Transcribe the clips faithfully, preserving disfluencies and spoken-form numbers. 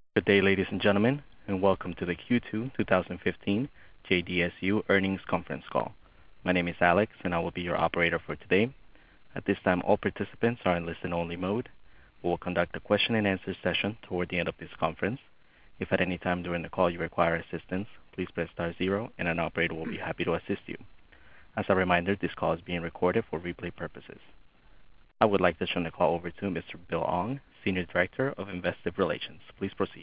Good day, ladies and gentlemen, and welcome to the Q two twenty fifteen J D S U Earnings Conference Call. My name is Alex, and I will be your operator for today. At this time, all participants are in listen-only mode. We will conduct a question-and-answer session toward the end of this conference. If at any time during the call you require assistance, please press star zero, and an operator will be happy to assist you. As a reminder, this call is being recorded for replay purposes. I would like to turn the call over to Mister Bill Ong, Senior Director of Investor Relations. Please proceed.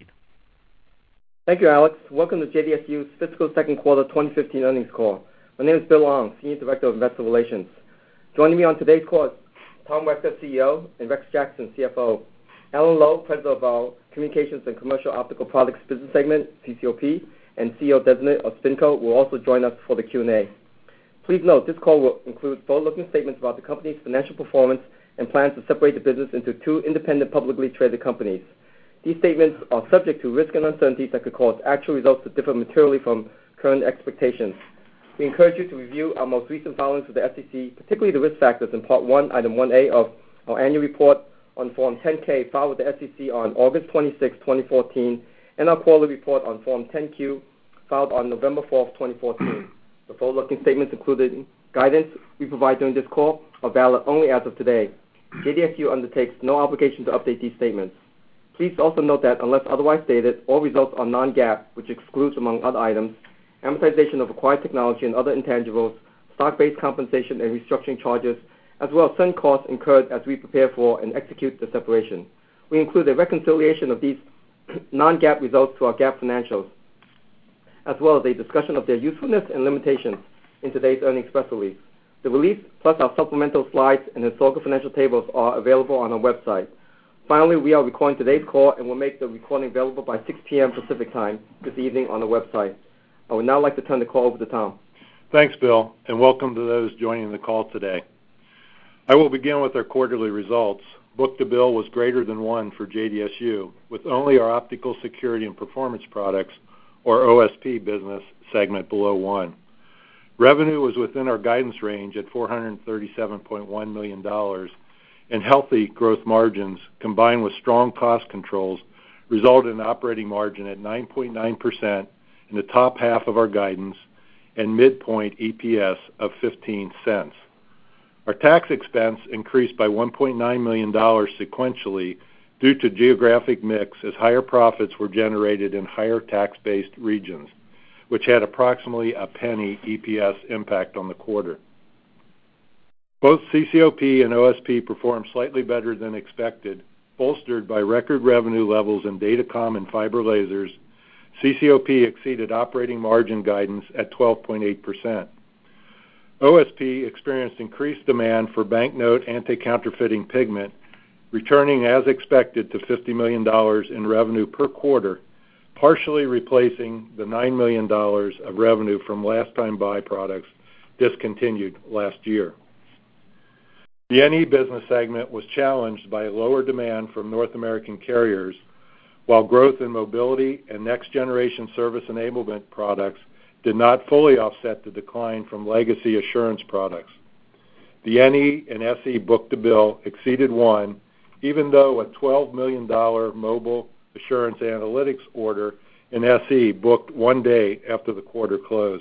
Thank you, Alex. Welcome to J D S U's Fiscal Second Quarter twenty fifteen Earnings Call. My name is Bill Ong, Senior Director of Investor Relations. Joining me on today's call is Tom Wechter, C E O, and Rex Jackson, C F O. Alan Lowe, President of our Communications and Commercial Optical Products Business Segment, C C O P, and C E O Designate of SpinCo, will also join us for the Q and A. Please note, this call will include forward-looking statements about the company's financial performance and plans to separate the business into two independent publicly traded companies. These statements are subject to risks and uncertainties that could cause actual results to differ materially from current expectations. We encourage you to review our most recent filings with the S E C, particularly the risk factors in Part one, Item one A of our annual report on Form ten K filed with the S E C on August twenty-sixth, twenty fourteen, and our quarterly report on Form ten Q filed on November fourth, twenty fourteen. The forward-looking statements, including guidance we provide during this call, are valid only as of today. J D S U undertakes no obligation to update these statements. Please also note that unless otherwise stated, all results are non-GAAP, which excludes, among other items, amortization of acquired technology and other intangibles, stock-based compensation and restructuring charges, as well as certain costs incurred as we prepare for and execute the separation. We include a reconciliation of these non-GAAP results to our GAAP financials, as well as a discussion of their usefulness and limitations in today's earnings press release. The release, plus our supplemental slides and historical financial tables, are available on our website. Finally, we are recording today's call and will make the recording available by six p.m. Pacific Time this evening on the website. I would now like to turn the call over to Tom. Thanks, Bill, and welcome to those joining the call today. I will begin with our quarterly results. Book-to-bill was greater than one for J D S U, with only our Optical Security and Performance Products, or O S P, business segment below one. Revenue was within our guidance range at four hundred thirty-seven point one million dollars, and healthy growth margins, combined with strong cost controls, resulted in an operating margin at nine point nine percent in the top half of our guidance and midpoint E P S of fifteen cents. Our tax expense increased by one point nine million dollars sequentially due to geographic mix, as higher profits were generated in higher tax-based regions, which had approximately a penny E P S impact on the quarter. Both C C O P and O S P performed slightly better than expected, bolstered by record revenue levels in Datacom and fiber lasers. C C O P exceeded operating margin guidance at twelve point eight percent. O S P experienced increased demand for banknote anti-counterfeiting pigment, returning as expected to fifty million dollars in revenue per quarter, partially replacing the nine million dollars of revenue from last-time buy products discontinued last year. The N E business segment was challenged by lower demand from North American carriers, while growth in mobility and next-generation service enablement products did not fully offset the decline from legacy assurance products. The N E and S E book-to-bill exceeded one, even though a twelve million dollars mobile assurance analytics order in S E booked one day after the quarter closed.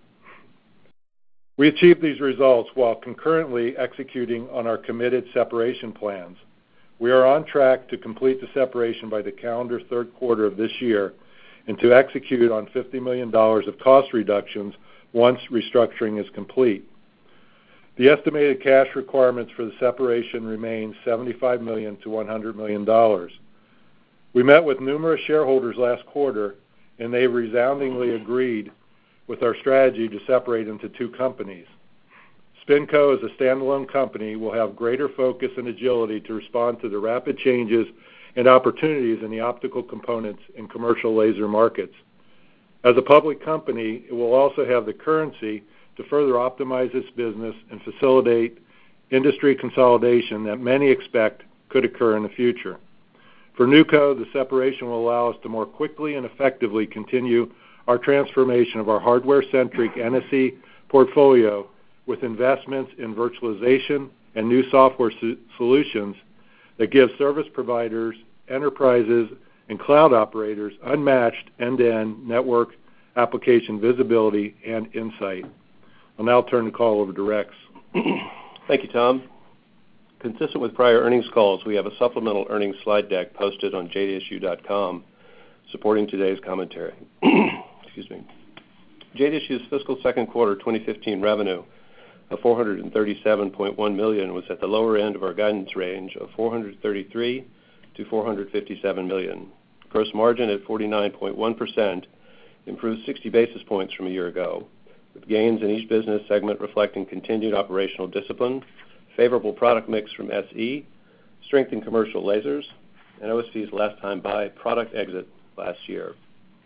We achieved these results while concurrently executing on our committed separation plans. We are on track to complete the separation by the calendar third quarter of this year and to execute on fifty million dollars of cost reductions once restructuring is complete. The estimated cash requirements for the separation remain seventy-five million to one hundred million dollars. We met with numerous shareholders last quarter, and they resoundingly agreed with our strategy to separate into two companies. SpinCo, as a standalone company, will have greater focus and agility to respond to the rapid changes and opportunities in the optical components and commercial laser markets. As a public company, it will also have the currency to further optimize its business and facilitate industry consolidation that many expect could occur in the future. For NewCo, the separation will allow us to more quickly and effectively continue our transformation of our hardware-centric N S E portfolio with investments in virtualization and new software so- solutions that give service providers, enterprises, and cloud operators unmatched end-to-end network application visibility and insight. I'll now turn the call over to Rex. Thank you, Tom. Consistent with prior earnings calls, we have a supplemental earnings slide deck posted on J D S U dot com supporting today's commentary. Excuse me. J D S U's fiscal second quarter twenty fifteen revenue of four hundred thirty-seven point one million dollars was at the lower end of our guidance range of four hundred thirty-three to four hundred fifty-seven million dollars. Gross margin at forty-nine point one percent improved sixty basis points from a year ago, with gains in each business segment reflecting continued operational discipline, favorable product mix from S E, strength in commercial lasers, and O S P's last-time buy product exit last year.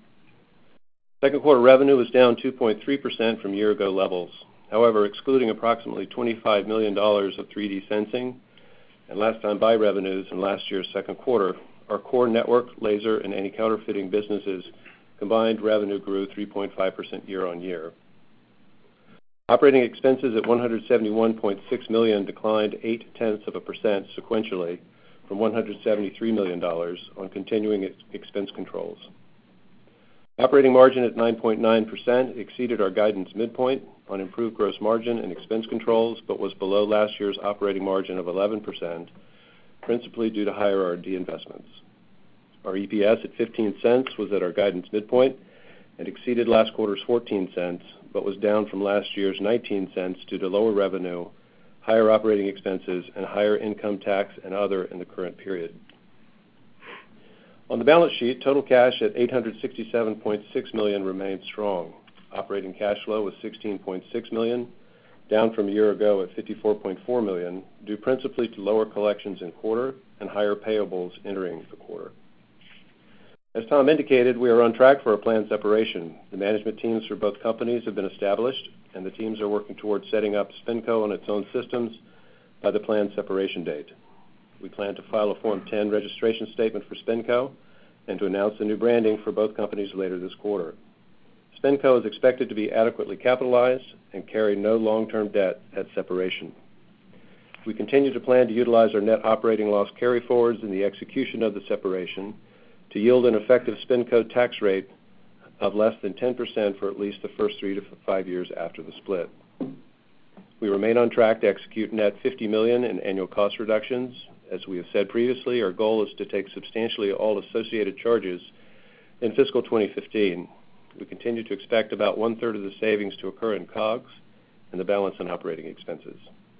Second quarter revenue was down two point three percent from year-ago levels. However, excluding approximately twenty-five million dollars of three D sensing and last-time buy revenues in last year's second quarter, our core network, laser, and anti-counterfeiting businesses combined revenue grew three point five percent year-on-year. Operating expenses at one hundred seventy-one point six million dollars declined eight tenths of a percent sequentially from one hundred seventy-three million dollars on continuing expense controls. Operating margin at nine point nine percent exceeded our guidance midpoint on improved gross margin and expense controls, but was below last year's operating margin of eleven percent, principally due to higher R and D investments. Our E P S at fifteen cents was at our guidance midpoint and exceeded last quarter's fourteen cents, but was down from last year's nineteen cents due to lower revenue, higher operating expenses, and higher income tax and other in the current period. On the balance sheet, total cash at eight hundred sixty-seven point six million dollars remained strong. Operating cash flow was sixteen point six million dollars, down from a year ago at fifty-four point four million dollars, due principally to lower collections in quarter and higher payables entering the quarter. As Tom indicated, we are on track for a planned separation. The management teams for both companies have been established, and the teams are working towards setting up SpinCo on its own systems by the planned separation date. We plan to file a Form ten registration statement for SpinCo and to announce the new branding for both companies later this quarter. SpinCo is expected to be adequately capitalized and carry no long-term debt at separation. We continue to plan to utilize our net operating loss carryforwards in the execution of the separation to yield an effective SpinCo tax rate of less than ten percent for at least the first three to five years after the split. We remain on track to execute net fifty million dollars in annual cost reductions. As we have said previously, our goal is to take substantially all associated charges in fiscal twenty fifteen. We continue to expect about one-third of the savings to occur in COGS and the balance in operating expenses.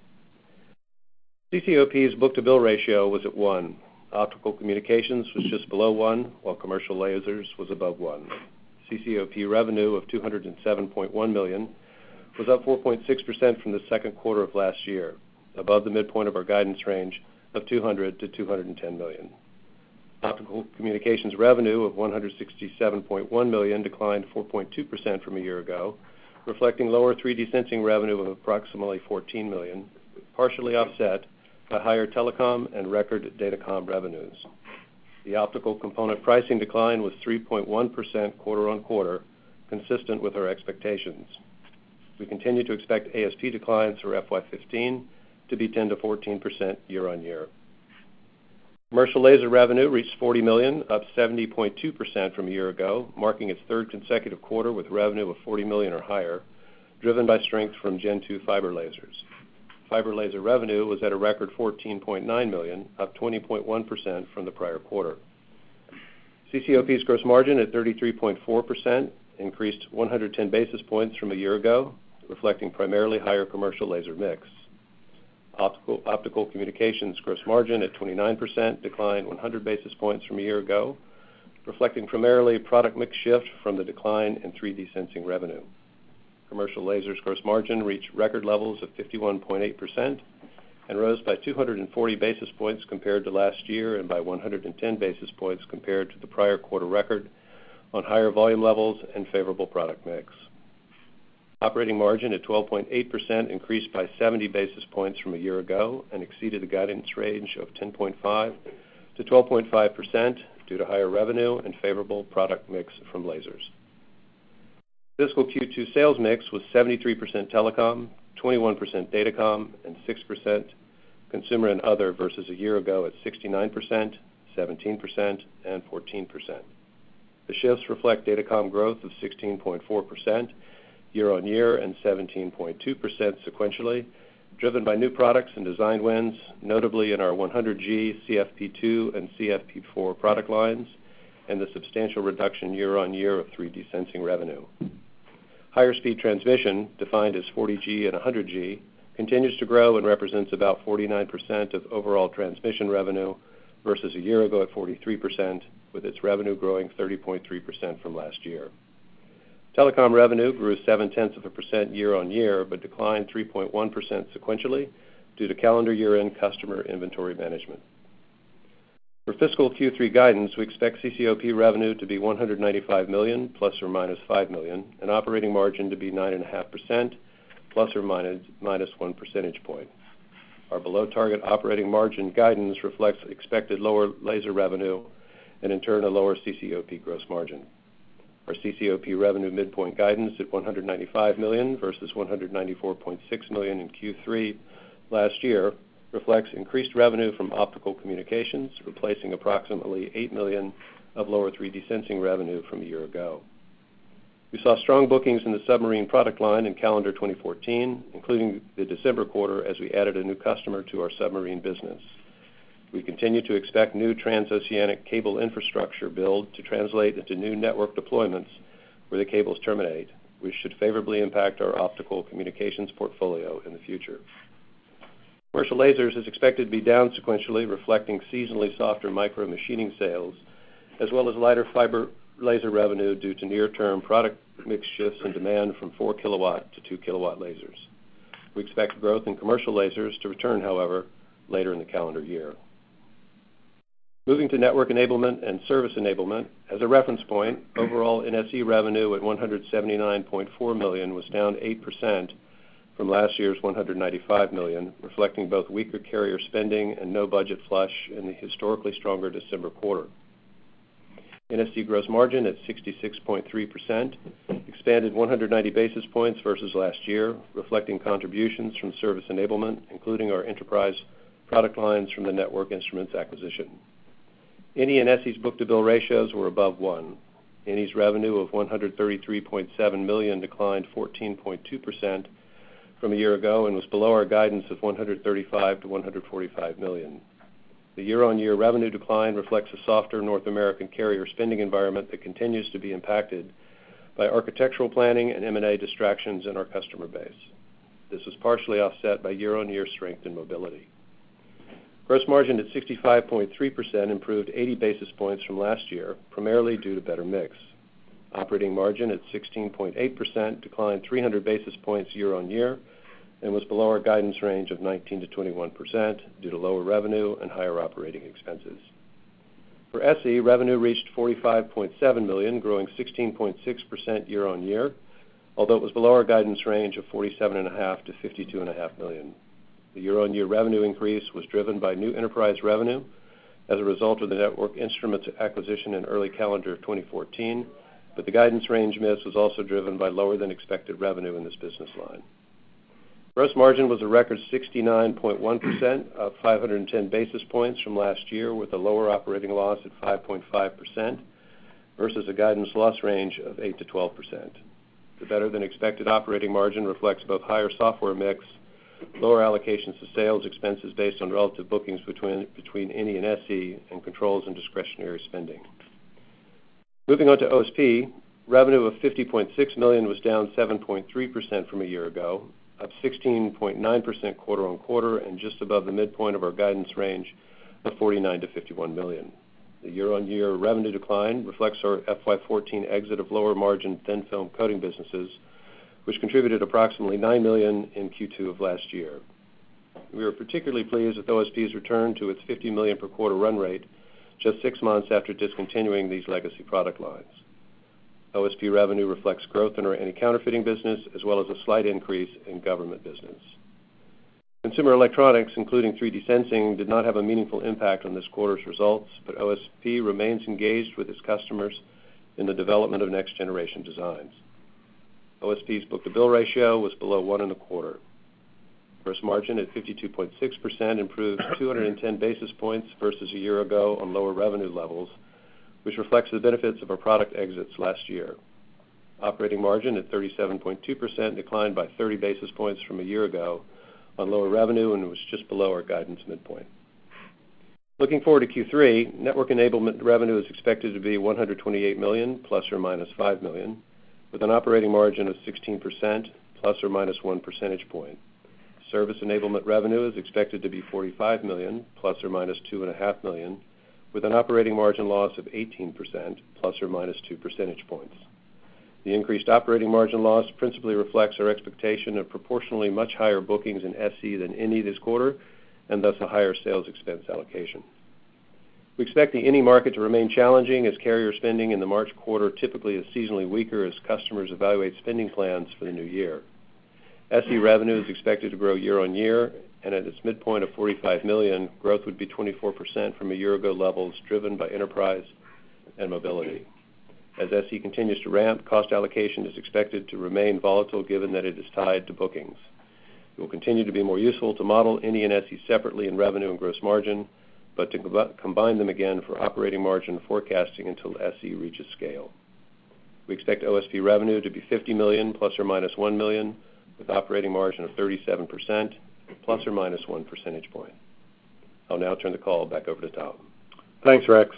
C C O P's book-to-bill ratio was at one. Optical communications was just below one, while commercial lasers was above one. C C O P revenue of two hundred seven point one million dollars was up four point six percent from the second quarter of last year, above the midpoint of our guidance range of two hundred to two hundred ten million dollars. Optical communications revenue of one hundred sixty-seven point one million dollars declined four point two percent from a year ago, reflecting lower three D sensing revenue of approximately fourteen million dollars, partially offset by higher telecom and record datacom revenues. The optical component pricing decline was three point one percent quarter-on-quarter, consistent with our expectations. We continue to expect A S P declines for F Y fifteen to be ten to fourteen percent year-on-year. Commercial laser revenue reached forty million dollars, up seventy point two percent from a year ago, marking its third consecutive quarter with revenue of forty million dollars or higher, driven by strength from Gen two fiber lasers. Fiber laser revenue was at a record fourteen point nine million dollars, up twenty point one percent from the prior quarter. C C O P's gross margin at thirty-three point four percent increased one hundred ten basis points from a year ago, reflecting primarily higher commercial laser mix. Optical, optical communications gross margin at twenty-nine percent declined one hundred basis points from a year ago, reflecting primarily product mix shift from the decline in three D sensing revenue. Commercial lasers gross margin reached record levels of fifty-one point eight percent and rose by two hundred forty basis points compared to last year and by one hundred ten basis points compared to the prior quarter record on higher volume levels and favorable product mix. Operating margin at twelve point eight percent increased by seventy basis points from a year ago and exceeded the guidance range of ten point five to twelve point five percent due to higher revenue and favorable product mix from lasers. Fiscal Q two sales mix was seventy-three percent telecom, twenty-one percent datacom, and six percent consumer and other versus a year ago at sixty-nine percent, seventeen percent and fourteen percent. The shifts reflect Datacom growth of sixteen point four percent year-on-year and seventeen point two percent sequentially, driven by new products and design wins, notably in our one hundred G, C F P two, and C F P four product lines, and the substantial reduction year-on-year of three D sensing revenue. Higher speed transmission, defined as forty G and one hundred G, continues to grow and represents about forty-nine percent of overall transmission revenue versus a year ago at forty-three percent, with its revenue growing thirty point three percent from last year. Telecom revenue grew seven-tenths of a percent year-on-year, but declined three point one percent sequentially due to calendar year-end customer inventory management. For fiscal Q three guidance, we expect C C O P revenue to be one hundred ninety-five million dollars plus or minus five million dollars, and operating margin to be nine point five percent plus or minus, minus one percentage point. Our below-target operating margin guidance reflects expected lower laser revenue and, in turn, a lower C C O P gross margin. Our C C O P revenue midpoint guidance at one hundred ninety-five million dollars versus one hundred ninety-four point six million dollars in Q three last year reflects increased revenue from optical communications, replacing approximately eight million dollars of lower three D sensing revenue from a year ago. We saw strong bookings in the submarine product line in calendar twenty fourteen, including the December quarter as we added a new customer to our submarine business. We continue to expect new transoceanic cable infrastructure build to translate into new network deployments where the cables terminate, which should favorably impact our optical communications portfolio in the future. Commercial lasers is expected to be down sequentially, reflecting seasonally softer micro-machining sales, as well as lighter fiber laser revenue due to near-term product mix shifts in demand from four kilowatt to two kilowatt lasers. We expect growth in commercial lasers to return, however, later in the calendar year. Moving to network enablement and service enablement, as a reference point, overall N S E revenue at one hundred seventy-nine point four million dollars was down eight percent from last year's one hundred ninety-five million dollars, reflecting both weaker carrier spending and no budget flush in the historically stronger December quarter. N S E gross margin at sixty-six point three percent expanded one hundred ninety basis points versus last year, reflecting contributions from service enablement, including our enterprise product lines from the Network Instruments acquisition. N E and S E's book-to-bill ratios were above one. N E's revenue of one hundred thirty-three point seven million dollars declined fourteen point two percent from a year ago and was below our guidance of one hundred thirty-five to one hundred forty-five million dollars. The year-on-year revenue decline reflects a softer North American carrier spending environment that continues to be impacted by architectural planning and M and A distractions in our customer base. This was partially offset by year-on-year strength in mobility. Gross margin at sixty-five point three percent improved eighty basis points from last year, primarily due to better mix. Operating margin at sixteen point eight percent declined three hundred basis points year-on-year and was below our guidance range of nineteen to twenty-one percent due to lower revenue and higher operating expenses. For S E, revenue reached forty-five point seven million dollars, growing sixteen point six percent year-on-year, although it was below our guidance range of forty-seven point five to fifty-two point five million dollars. The year-on-year revenue increase was driven by new enterprise revenue as a result of the Network Instruments acquisition in early calendar twenty fourteen, but the guidance range miss was also driven by lower than expected revenue in this business line. Gross margin was a record sixty-nine point one percent, up five hundred ten basis points from last year, with a lower operating loss at five point five percent versus a guidance loss range of eight to twelve percent. The better than expected operating margin reflects both higher software mix, lower allocations to sales expenses based on relative bookings between, between N E and S E, and controls and discretionary spending. Moving on to O S P, revenue of fifty point six million dollars was down seven point three percent from a year ago, up sixteen point nine percent quarter-on-quarter, and just above the midpoint of our guidance range of forty-nine to fifty-one million dollars. The year-on-year revenue decline reflects our F Y fourteen exit of lower margin thin film coating businesses, which contributed approximately nine million dollars in Q two of last year. We are particularly pleased with O S P's return to its fifty million dollars per quarter run rate just six months after discontinuing these legacy product lines. O S P revenue reflects growth in our anti-counterfeiting business as well as a slight increase in government business. Consumer electronics, including three D sensing, did not have a meaningful impact on this quarter's results, but O S P remains engaged with its customers in the development of next-generation designs. O S P's book-to-bill ratio was below one in the quarter. Gross margin at fifty-two point six percent improved two hundred ten basis points versus a year ago on lower revenue levels, which reflects the benefits of our product exits last year. Operating margin at thirty-seven point two percent declined by thirty basis points from a year ago on lower revenue and was just below our guidance midpoint. Looking forward to Q three, network enablement revenue is expected to be one hundred twenty-eight million dollars plus or minus five million dollars, with an operating margin of sixteen percent plus or minus one percentage point. Service enablement revenue is expected to be forty-five million dollars plus or minus two point five million dollars, with an operating margin loss of eighteen percent plus or minus two percentage points. The increased operating margin loss principally reflects our expectation of proportionally much higher bookings in S C than N E this quarter, and thus a higher sales expense allocation. We expect the N E market to remain challenging as carrier spending in the March quarter typically is seasonally weaker as customers evaluate spending plans for the new year. S E revenue is expected to grow year on year, and at its midpoint of forty-five million dollars, growth would be twenty-four percent from a year ago levels driven by enterprise and mobility. As S E continues to ramp, cost allocation is expected to remain volatile given that it is tied to bookings. It will continue to be more useful to model N E and S E separately in revenue and gross margin, but to co- combine them again for operating margin forecasting until S E reaches scale. We expect O S P revenue to be fifty million dollars plus or minus one million dollars, with operating margin of thirty-seven percent plus or minus one percentage point. I'll now turn the call back over to Tom. Thanks, Rex.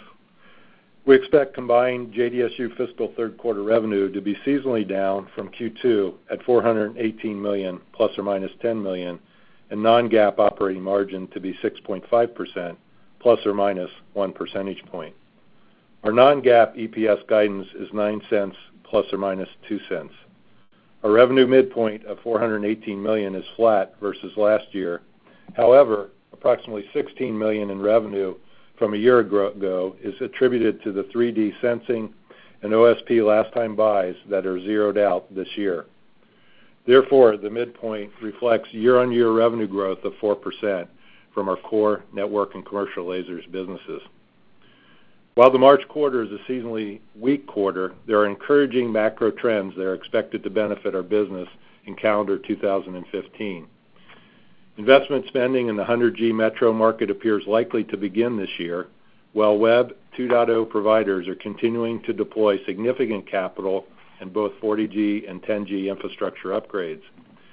We expect combined J D S U fiscal third quarter revenue to be seasonally down from Q two at four hundred eighteen million dollars plus or minus ten million dollars, and non-GAAP operating margin to be six point five percent plus or minus one percentage point. Our non-GAAP E P S guidance is nine cents plus or minus two cents. Our revenue midpoint of four hundred eighteen million dollars is flat versus last year. However, approximately sixteen million dollars in revenue from a year ago is attributed to the three D sensing and O S P last-time buys that are zeroed out this year. Therefore, the midpoint reflects year-on-year revenue growth of four percent from our core network and commercial lasers businesses. While the March quarter is a seasonally weak quarter, there are encouraging macro trends that are expected to benefit our business in calendar two thousand fifteen. Investment spending in the one hundred G metro market appears likely to begin this year, while Web two point oh providers are continuing to deploy significant capital in both forty G and ten G infrastructure upgrades.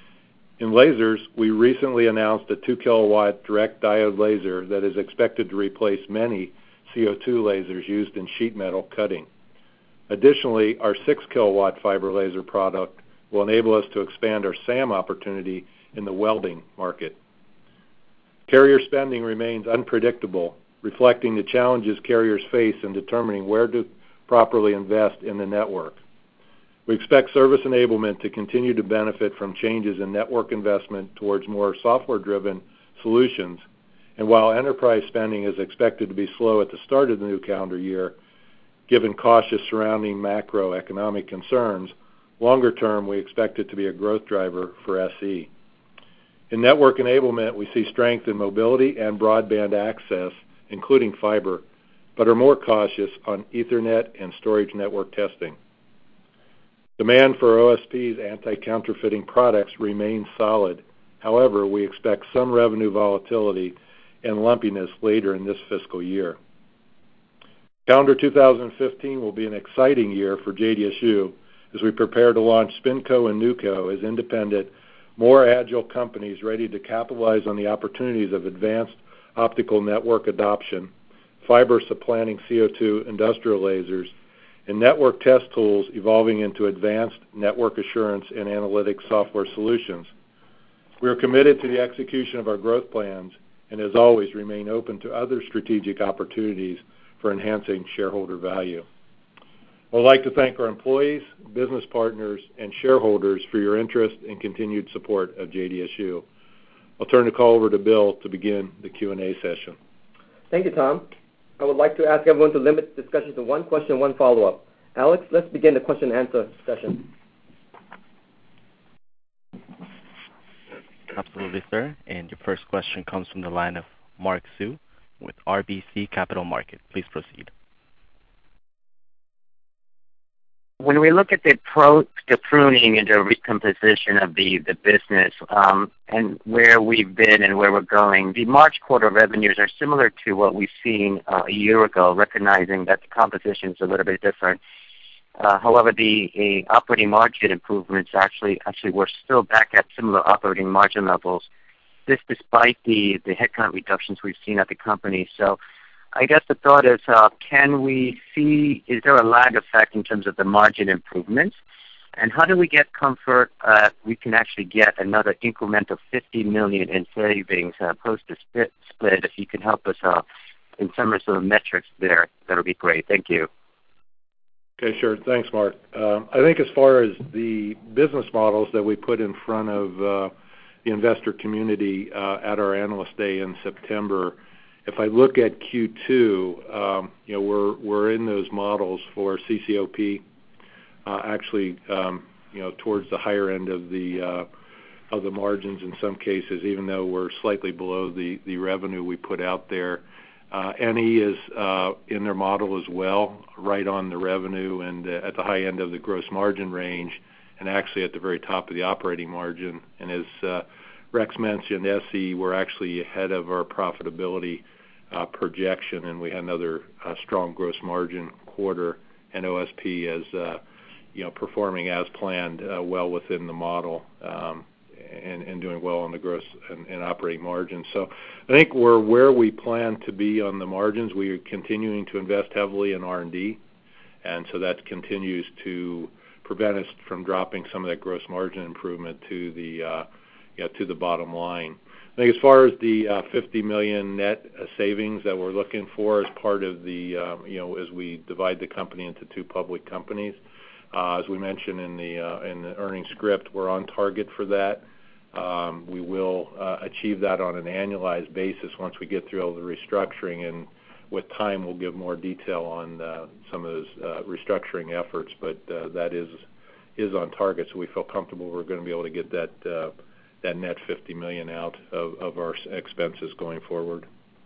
In lasers, we recently announced a two kilowatt direct diode laser that is expected to replace many C O two lasers used in sheet metal cutting. Additionally, our six kilowatt fiber laser product will enable us to expand our S A M opportunity in the welding market. Carrier spending remains unpredictable, reflecting the challenges carriers face in determining where to properly invest in the network. We expect service enablement to continue to benefit from changes in network investment towards more software-driven solutions, and while enterprise spending is expected to be slow at the start of the new calendar year, given cautious surrounding macroeconomic concerns, longer term we expect it to be a growth driver for S E. In network enablement, we see strength in mobility and broadband access, including fiber, but are more cautious on Ethernet and storage network testing. Demand for O S P's anti-counterfeiting products remains solid. However, we expect some revenue volatility and lumpiness later in this fiscal year. Calendar two thousand fifteen will be an exciting year for J D S U as we prepare to launch SpinCo and NewCo as independent, more agile companies ready to capitalize on the opportunities of advanced optical network adoption, fiber supplanting C O two industrial lasers, and network test tools evolving into advanced network assurance and analytics software solutions. We are committed to the execution of our growth plans and, as always, remain open to other strategic opportunities for enhancing shareholder value. I would like to thank our employees, business partners, and shareholders for your interest and continued support of J D S U. I'll turn the call over to Bill to begin the Q and A session. Thank you, Tom. I would like to ask everyone to limit discussion to one question and one follow-up. Alex, let's begin the question and answer session. Absolutely, sir. And your first question comes from the line of Mark Sue with R B C Capital Markets. Please proceed. when we look at the, pro, the pruning and the recomposition of the, the business um, and where we've been and where we're going, the March quarter revenues are similar to what we've seen uh, a year ago, recognizing that the composition is a little bit different. Uh, however, the, the operating margin improvements actually, actually we're still back at similar operating margin levels, this despite the, the headcount reductions we've seen at the company. So I guess the thought is, uh, can we see, is there a lag effect in terms of the margin improvements? And how do we get comfort uh, we can actually get another incremental fifty million dollars in savings uh, post the split, split? If you can help us uh, in some of the metrics there, that would be great. Thank you. Okay, sure. Thanks, Mark. Um, I think as far as the business models that we put in front of uh, the investor community uh, at our Analyst Day in September, if I look at Q two, um, you know, we're we're in those models for C C O P, uh, actually, um, you know, towards the higher end of the uh, of the margins in some cases, even though we're slightly below the the revenue we put out there. Uh, N E is uh, in their model as well, right on the revenue and uh, at the high end of the gross margin range, and actually at the very top of the operating margin. And as uh, Rex mentioned, S E, we're actually ahead of our profitability uh, projection, and we had another uh, strong gross margin quarter, and O S P as uh, you know, performing as planned, uh, well within the model, um, and, and doing well on the gross and, and operating margins. So I think we're where we plan to be on the margins. We are continuing to invest heavily in R and D, and so that continues to prevent us from dropping some of that gross margin improvement to the uh, yeah, to the bottom line. I think as far as the uh, fifty million dollars net uh, savings that we're looking for as part of the, uh, you know, as we divide the company into two public companies, uh, as we mentioned in the uh, in the earnings script, we're on target for that. Um, we will uh, achieve that on an annualized basis once we get through all the restructuring, and with time we'll give more detail on uh, some of those uh, restructuring efforts, but uh, that is is on target, so we feel comfortable we're going to be able to get that uh, that net fifty million dollars out of, of our expenses going forward.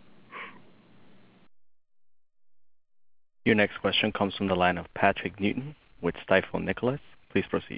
Your next question comes from the line of Patrick Newton with Stifel Nicolaus. Please proceed.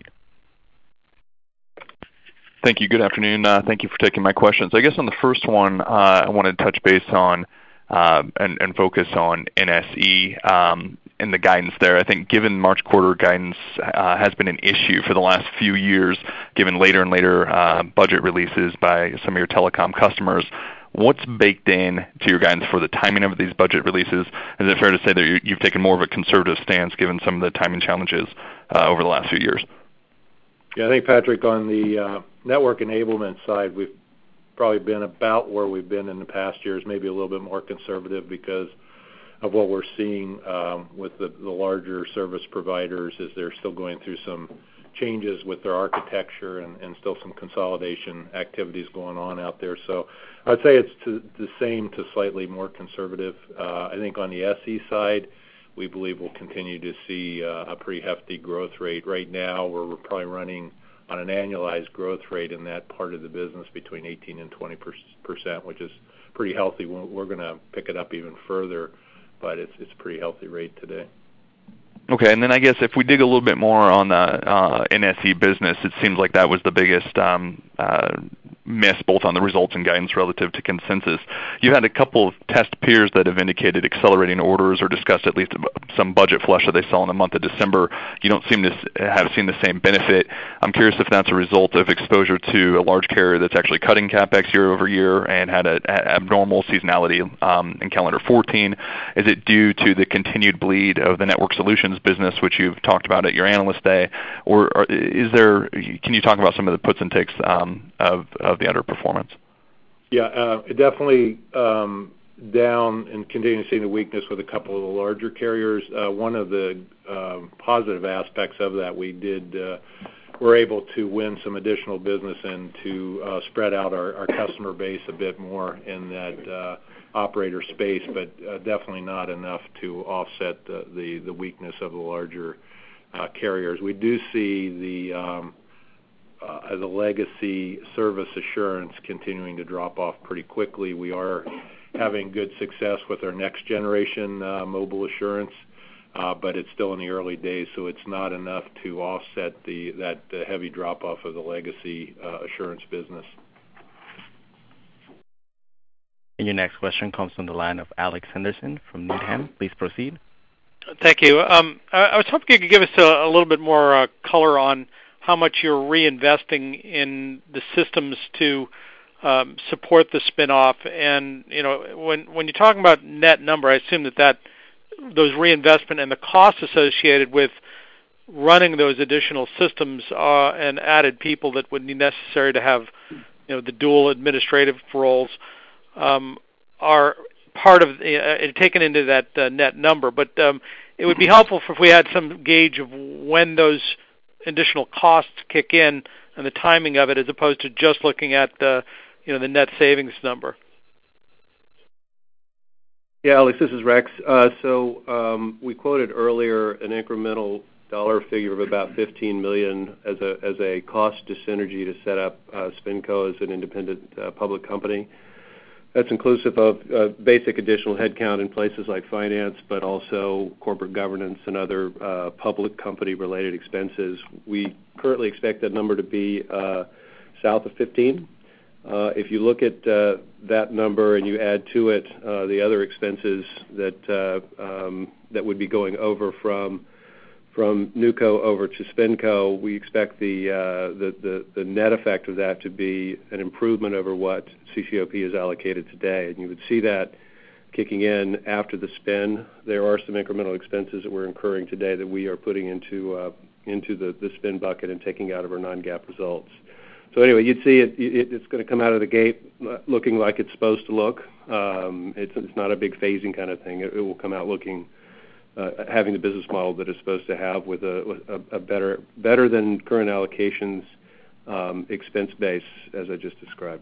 Thank you. Good afternoon. Uh, thank you for taking my questions. I guess on the first one, uh, I wanted to touch base on uh, and, and focus on N S E um, and the guidance there. I think given March quarter guidance uh, has been an issue for the last few years, given later and later uh, budget releases by some of your telecom customers. What's baked in to your guidance for the timing of these budget releases? Is it fair to say that you've taken more of a conservative stance given some of the timing challenges uh, over the last few years? Yeah, I think, Patrick, on the uh, network enablement side, we've probably been about where we've been in the past years, maybe a little bit more conservative because of what we're seeing um, with the, the larger service providers as they're still going through some changes with their architecture and, and still some consolidation activities going on out there. So I'd say it's to, the same to slightly more conservative. Uh, I think on the S E side, we believe we'll continue to see uh, a pretty hefty growth rate. Right now, we're probably running on an annualized growth rate in that part of the business between eighteen and twenty percent, which is pretty healthy. We're going to pick it up even further, but it's it's a pretty healthy rate today. Okay, and then I guess if we dig a little bit more on the uh, N S E business, it seems like that was the biggest um, uh, miss both on the results and guidance relative to consensus. You've had a couple of test peers that have indicated accelerating orders or discussed at least some budget flush that they saw in the month of December. You don't seem to have seen the same benefit. I'm curious if that's a result of exposure to a large carrier that's actually cutting CapEx year over year and had an abnormal seasonality um, in calendar fourteen. Is it due to the continued bleed of the network solutions business, which you've talked about at your Analyst Day, or, or is there? Can you talk about some of the puts and takes um, of of the underperformance? Yeah, uh, definitely um, down and continuing to see the weakness with a couple of the larger carriers. Uh, one of the um, positive aspects of that, we did uh, we're able to win some additional business and to uh, spread out our, our customer base a bit more in that uh, operator space, but uh, definitely not enough to offset the, the, the weakness of the larger uh, carriers. We do see the um, uh, the legacy service assurance continuing to drop off pretty quickly. We are having good success with our next generation uh, mobile assurance. uh, but it's still in the early days, so it's not enough to offset the that uh, heavy drop-off of the legacy uh, Assurance business. And your next question comes from the line of Alex Henderson from Needham. Please proceed. Thank you. Um, I, I was hoping you could give us a, a little bit more uh, color on how much you're reinvesting in the systems to um, support the spinoff. And, you know, when when you're talking about net number, I assume that, that those reinvestment and the costs associated with running those additional systems uh, and added people that would be necessary to have, you know, the dual administrative roles um, are part of uh, taken into that uh, net number. But um, it would be helpful if we had some gauge of when those additional costs kick in and the timing of it, as opposed to just looking at the, you know, the net savings number. Yeah, Alex, this is Rex. Uh, so um, we quoted earlier an incremental dollar figure of about fifteen million dollars as a as a cost dyssynergy to set up uh, SpinCo as an independent uh, public company. That's inclusive of uh, basic additional headcount in places like finance, but also corporate governance and other uh, public company-related expenses. We currently expect that number to be uh, south of fifteen. Uh, if you look at uh, that number and you add to it uh, the other expenses that uh, um, that would be going over from from NewCo over to SpinCo, we expect the, uh, the, the, the net effect of that to be an improvement over what C C O P is allocated today. And you would see that kicking in after the spin. There are some incremental expenses that we're incurring today that we are putting into uh, into the, the spin bucket and taking out of our non-GAAP results. So anyway, you'd see it, it it's going to come out of the gate looking like it's supposed to look. Um, it's, it's not a big phasing kind of thing. It, it will come out looking Uh, having the business model that it's supposed to have with a, a, a better better than current allocations um, expense base, as I just described.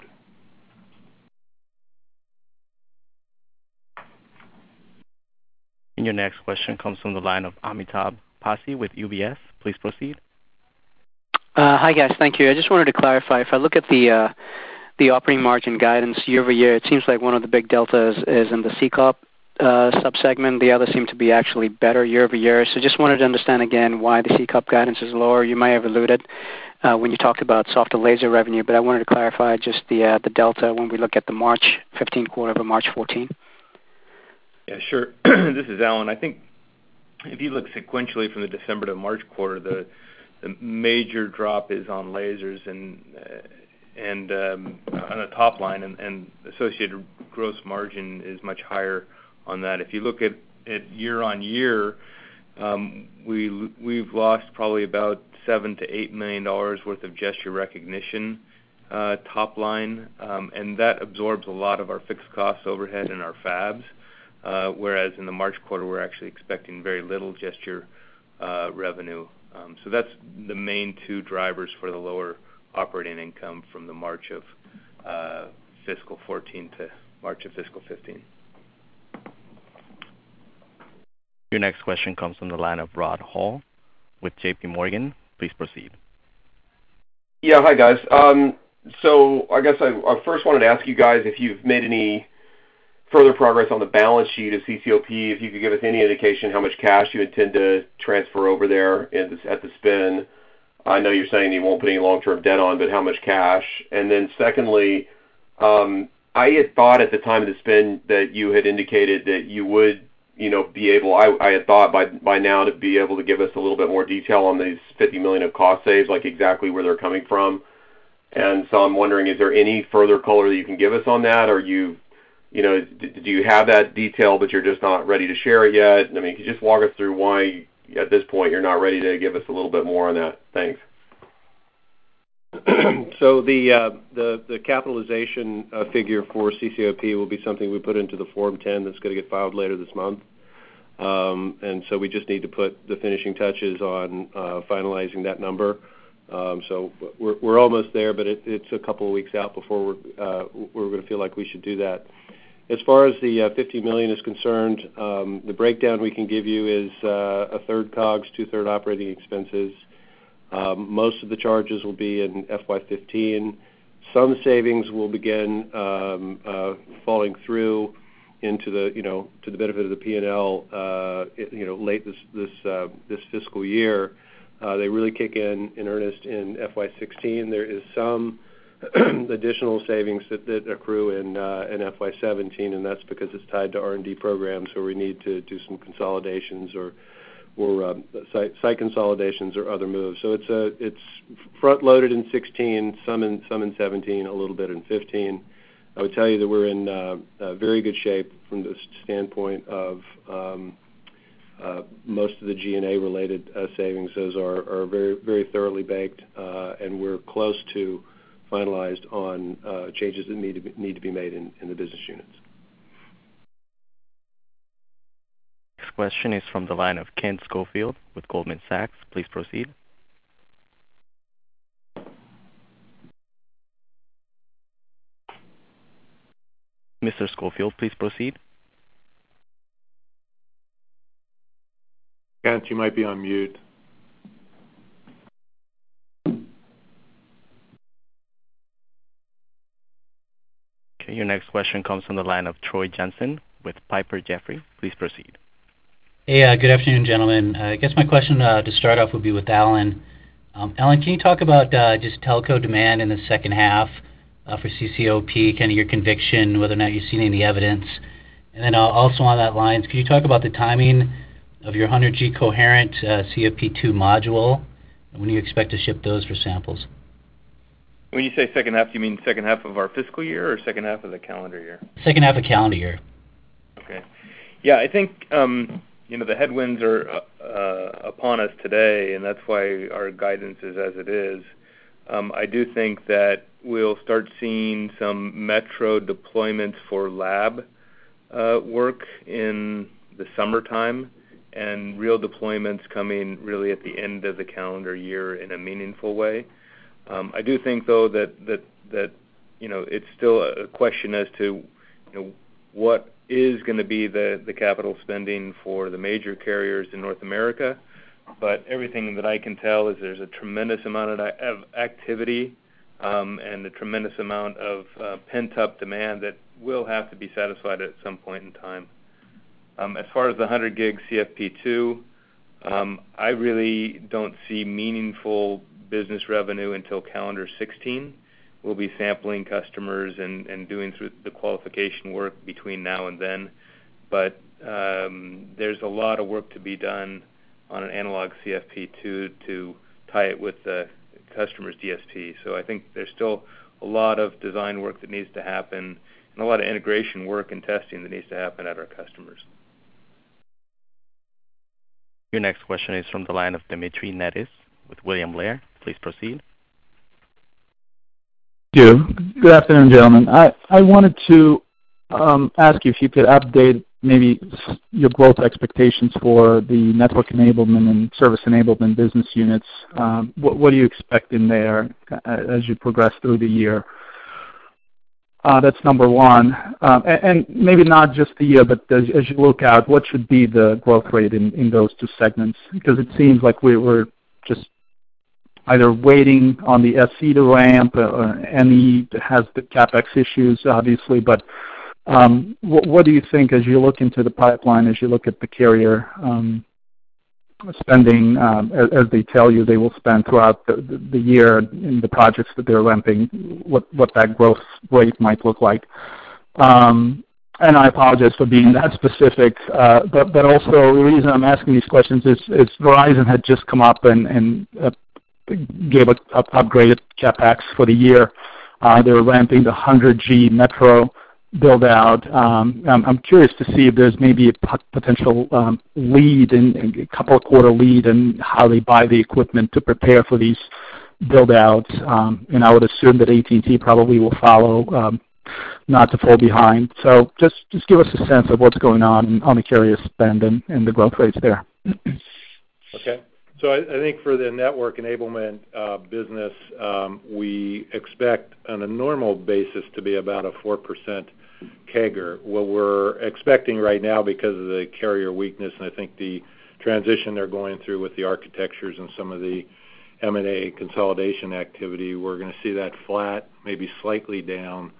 And your next question comes from the line of Amitabh Passi with U B S. Please proceed. Uh, hi, guys. Thank you. I just wanted to clarify. If I look at the uh, the operating margin guidance year over year, it seems like one of the big deltas is in the C COP Uh, subsegment. The others seem to be actually better year over year. So just wanted to understand again why the C COP guidance is lower. You may have alluded uh, when you talked about softer laser revenue, but I wanted to clarify just the uh, the delta when we look at the March fifteenth quarter over March fourteenth. Yeah, sure. This is Alan. I think if you look sequentially from the December to March quarter, the the major drop is on lasers and uh, and um, on the top line, and, and associated gross margin is much higher on that. If you look at it year on year, um, we we've lost probably about seven to eight million dollars worth of gesture recognition uh, top line, um, and that absorbs a lot of our fixed costs overhead in our fabs. Uh, whereas in the March quarter, we're actually expecting very little gesture uh, revenue. Um, so that's the main two drivers for the lower operating income from the March of uh, fiscal fourteen to March of fiscal fifteen. Your next question comes from the line of Rod Hall with J P Morgan. Please proceed. Yeah, hi, guys. Um, so I guess I, I first wanted to ask you guys if you've made any further progress on the balance sheet of C C O P, if you could give us any indication how much cash you intend to transfer over there in this, at the spin. I know you're saying you won't put any long-term debt on, but how much cash? And then secondly, um, I had thought at the time of the spin that you had indicated that you would you know, be able, I, I had thought by by now to be able to give us a little bit more detail on these fifty million dollars of cost saves, like exactly where they're coming from. And so I'm wondering, is there any further color that you can give us on that? Or you, you know, do you have that detail, but you're just not ready to share it yet? I mean, can you just walk us through why at this point you're not ready to give us a little bit more on that? Thanks. So the uh, the the capitalization uh, figure for C C O P will be something we put into the Form ten that's going to get filed later this month, um, and so we just need to put the finishing touches on uh, finalizing that number. Um, so we're we're almost there, but it, it's a couple of weeks out before we're uh, we're going to feel like we should do that. As far as the uh, fifty million dollars is concerned, um, the breakdown we can give you is uh, a third COGS, two-third operating expenses. Um, most of the charges will be in F Y fifteen. Some savings will begin um, uh, falling through into the, you know, to the benefit of the P and L, uh, you know, late this this uh, this fiscal year. Uh, they really kick in in earnest in F Y sixteen. There is some additional savings that, that accrue in uh, in F Y seventeen, and that's because it's tied to R and D programs where we need to do some consolidations or or um, site, site consolidations or other moves. So it's a it's front loaded in sixteen, some in some in seventeen, a little bit in fifteen. I would tell you that we're in uh, uh, very good shape from the standpoint of um, uh, most of the G and A related uh, savings. Those are, are very very thoroughly baked, uh, and we're close to finalized on uh, changes that need to be, need to be made in, in the business units. Next question is from the line of Ken Schofield with Goldman Sachs. Please proceed. Mister Schofield, please proceed. Kent, you might be on mute. Okay, your next question comes from the line of Troy Jensen with Piper Jaffray. Please proceed. Hey, uh, good afternoon, gentlemen. Uh, I guess my question uh, to start off would be with Alan. Um, Alan, can you talk about uh, just telco demand in the second half uh, for C C O P, kind of your conviction, whether or not you've seen any evidence? And then uh, also on that line, could you talk about the timing of your one hundred G coherent uh, C F P two module, and when you expect to ship those for samples? When you say second half, do you mean second half of our fiscal year or second half of the calendar year? Second half of calendar year. Okay. Yeah, I think, um, you know, the headwinds are uh, upon us today, and that's why our guidance is as it is. Um, I do think that we'll start seeing some metro deployments for lab uh, work in the summertime, and real deployments coming really at the end of the calendar year in a meaningful way. Um, I do think, though, that, that, that you know, it's still a question as to, you know, what is going to be the, the capital spending for the major carriers in North America. But everything that I can tell is there's a tremendous amount of, of activity um, and a tremendous amount of uh, pent-up demand that will have to be satisfied at some point in time. Um, as far as the one hundred gig C F P two, um, I really don't see meaningful business revenue until calendar sixteen. We'll be sampling customers and, and doing through the qualification work between now and then. But um, there's a lot of work to be done on an analog C F P two to tie it with the customer's D S P. So I think there's still a lot of design work that needs to happen and a lot of integration work and testing that needs to happen at our customers. Your next question is from the line of Dimitri Netis with William Blair. Please proceed. Thank you. Good afternoon, gentlemen. I, I wanted to um, ask you if you could update maybe your growth expectations for the network enablement and service enablement business units. Um, what, what do you expect in there as you progress through the year? Uh, that's number one. Um, and, and maybe not just the year, but as, as you look out, what should be the growth rate in, in those two segments? Because it seems like we were just either waiting on the S C to ramp, or N E has the CapEx issues, obviously, but um, what, what do you think as you look into the pipeline, as you look at the carrier um, spending, um, as, as they tell you they will spend throughout the, the, the year in the projects that they're ramping, what, what that growth rate might look like? Um, and I apologize for being that specific, uh, but, but also the reason I'm asking these questions is, is Verizon had just come up and, and uh, gave a, a upgraded CapEx for the year. Uh, they're ramping the one hundred G metro build out. Um, I'm, I'm curious to see if there's maybe a p- potential um, lead in, in a couple of quarter lead and how they buy the equipment to prepare for these build outs. Um, and I would assume that A T and T probably will follow, um, not to fall behind. So just, just give us a sense of what's going on on the carrier spend and, and the growth rates there. Okay. So I, I think for the network enablement uh, business, um, we expect on a normal basis to be about a four percent C A G R. What we're expecting right now because of the carrier weakness, and I think the transition they're going through with the architectures and some of the M and A consolidation activity, we're going to see that flat, maybe slightly down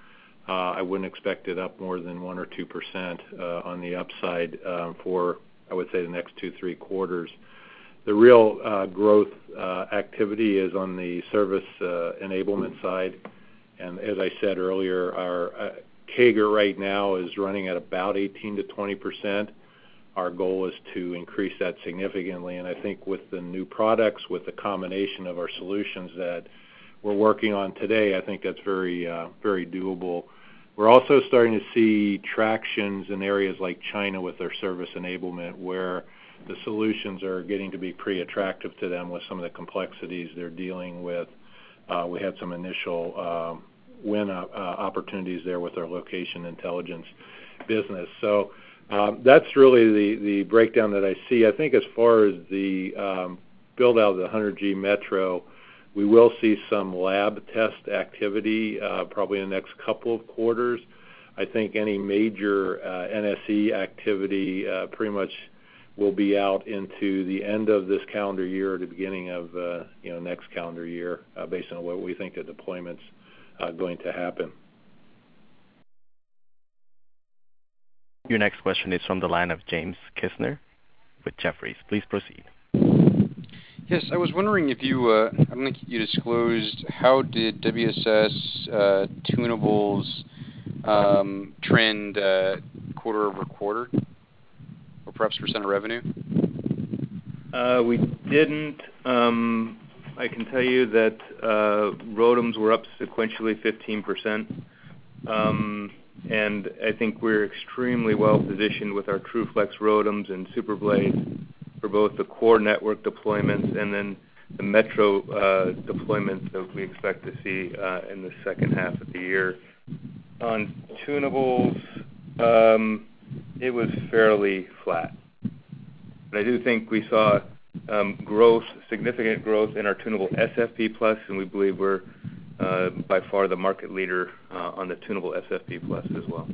uh, I wouldn't expect it up more than one or two percent uh, on the upside uh, for, I would say, the next two, three quarters. The real uh, growth uh, activity is on the service uh, enablement side. And as I said earlier, our uh, C A G R right now is running at about eighteen to twenty percent. Our goal is to increase that significantly. And I think with the new products, with the combination of our solutions that we're working on today, I think that's very, uh, very doable. We're also starting to see tractions in areas like China with their service enablement, where the solutions are getting to be pretty attractive to them with some of the complexities they're dealing with. Uh, we had some initial uh, win uh, opportunities there with our location intelligence business. So um, that's really the, the breakdown that I see. I think as far as the um, build out of the one hundred G metro, we will see some lab test activity uh, probably in the next couple of quarters. I think any major uh, N S E activity uh, pretty much will be out into the end of this calendar year or the beginning of uh, you know next calendar year, uh, based on what we think the deployment's uh, going to happen. Your next question is from the line of James Kisner with Jefferies. Please proceed. Yes, I was wondering if you, uh, I don't think you disclosed, how did W S S uh, tunables um, trend uh, quarter over quarter, or perhaps percent of revenue? Uh, we didn't. Um, I can tell you that uh, ROTAMs were up sequentially fifteen percent. Um, and I think we're extremely well positioned with our TrueFlex ROTAMs and SuperBlade for both the core network deployments and then the metro uh, deployments that we expect to see uh, in the second half of the year. On tunables, um, it was fairly flat. But I do think we saw um, growth, significant growth in our tunable S F P Plus, and we believe we're uh, by far the market leader uh, on the tunable S F P Plus as well.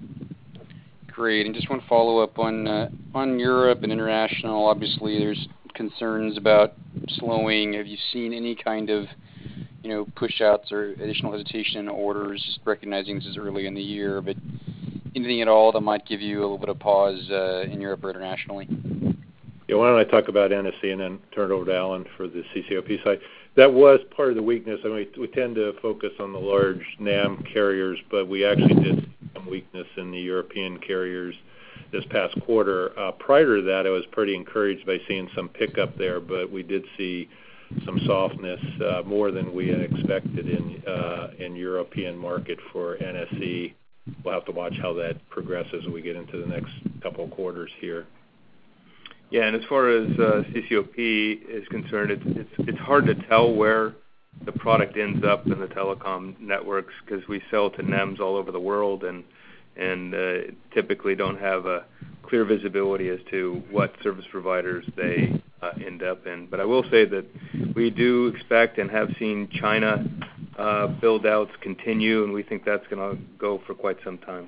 Great. And just one follow-up on uh, on Europe and international. Obviously, there's concerns about slowing. Have you seen any kind of, you know, push-outs or additional hesitation in orders, just recognizing this is early in the year, but anything at all that might give you a little bit of pause uh, in Europe or internationally? Yeah, why don't I talk about N S E and then turn it over to Alan for the C C O P side. That was part of the weakness. I mean, we, we tend to focus on the large N A M carriers, but we actually did see some weakness in the European carriers this past quarter. Uh, prior to that, I was pretty encouraged by seeing some pickup there, but we did see some softness, uh, more than we had expected in uh, in European market for N S E. We'll have to watch how that progresses as we get into the next couple of quarters here. Yeah, and as far as uh, C C O P is concerned, it's, it's it's hard to tell where the product ends up in the telecom networks because we sell to N E Ms all over the world and and uh, typically don't have a clear visibility as to what service providers they uh, end up in. But I will say that we do expect and have seen China uh, build-outs continue, and we think that's going to go for quite some time.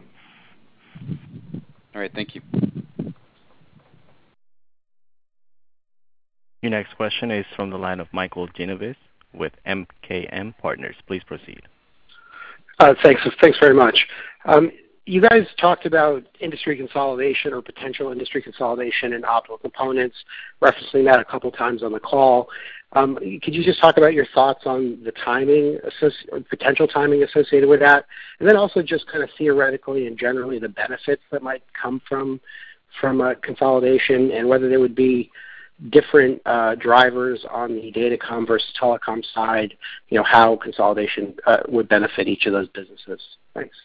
All right, thank you. Your next question is from the line of Michael Genovese with M K M Partners. Please proceed. Uh, thanks. Thanks very much. Um, you guys talked about industry consolidation or potential industry consolidation in optical components, referencing that a couple times on the call. Um, could you just talk about your thoughts on the timing, associ- potential timing associated with that, and then also just kind of theoretically and generally the benefits that might come from from uh, consolidation, and whether there would be different uh, drivers on the datacom versus telecom side, you know, how consolidation uh, would benefit each of those businesses. Thanks.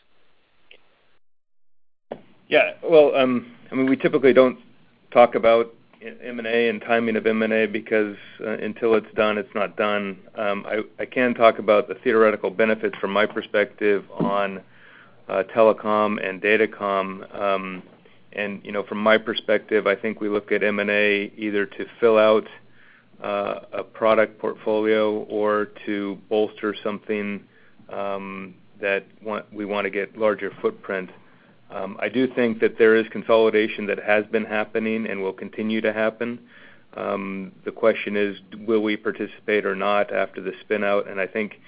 Yeah, well, um, I mean, we typically don't talk about M and A and timing of M and A because uh, until it's done, it's not done. Um, I, I can talk about the theoretical benefits from my perspective on uh, telecom and datacom. Um, And, you know, from my perspective, I think we look at M and A either to fill out uh, a product portfolio or to bolster something um, that want, we want to get larger footprint. Um, I do think that there is consolidation that has been happening and will continue to happen. Um, the question is, will we participate or not after the spin out? And I think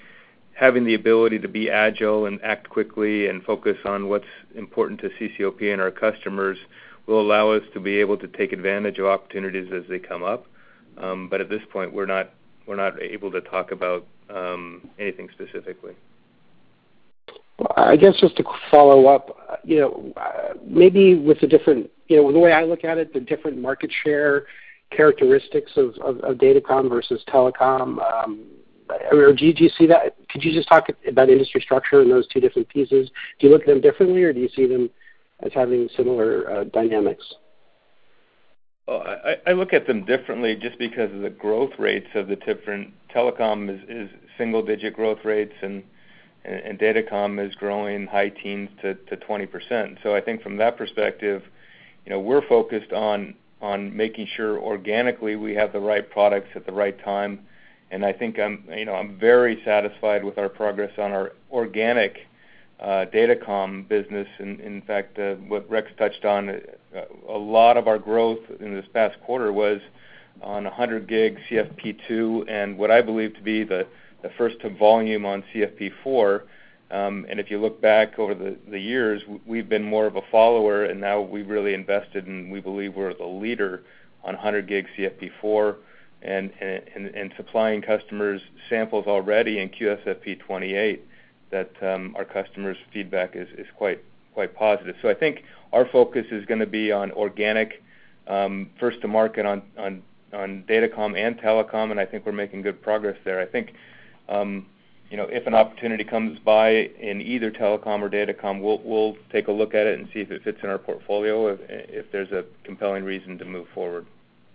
having the ability to be agile and act quickly and focus on what's important to C C O P and our customers will allow us to be able to take advantage of opportunities as they come up. Um, but at this point, we're not we're not able to talk about um, anything specifically. Well, I guess just to follow up, you know, uh, maybe with the different, you know, the way I look at it, the different market share characteristics of, of, of datacom versus telecom. Um, or do you, do you see that? Could you just talk about industry structure and those two different pieces? Do you look at them differently, or do you see them as having similar uh, dynamics? Well, I, I look at them differently just because of the growth rates of the different. Telecom is, is single-digit growth rates, and, and, and datacom is growing high teens to, to twenty percent. So I think from that perspective, you know, we're focused on on making sure organically we have the right products at the right time. And I think I'm, you know, I'm very satisfied with our progress on our organic uh, datacom business. And in fact, uh, what Rex touched on, uh, a lot of our growth in this past quarter was on one hundred gig C F P two and what I believe to be the, the first to volume on C F P four. Um, and if you look back over the, the years, we've been more of a follower, and now we've really invested, and we believe we're the leader on one hundred gig C F P four. And, and, and supplying customers samples already in Q S F P twenty-eight that um, our customers' feedback is, is quite quite positive. So I think our focus is going to be on organic, um, first to market on, on, on datacom and telecom, and I think we're making good progress there. I think, um, you know, if an opportunity comes by in either telecom or datacom, we'll, we'll take a look at it and see if it fits in our portfolio, if, if there's a compelling reason to move forward.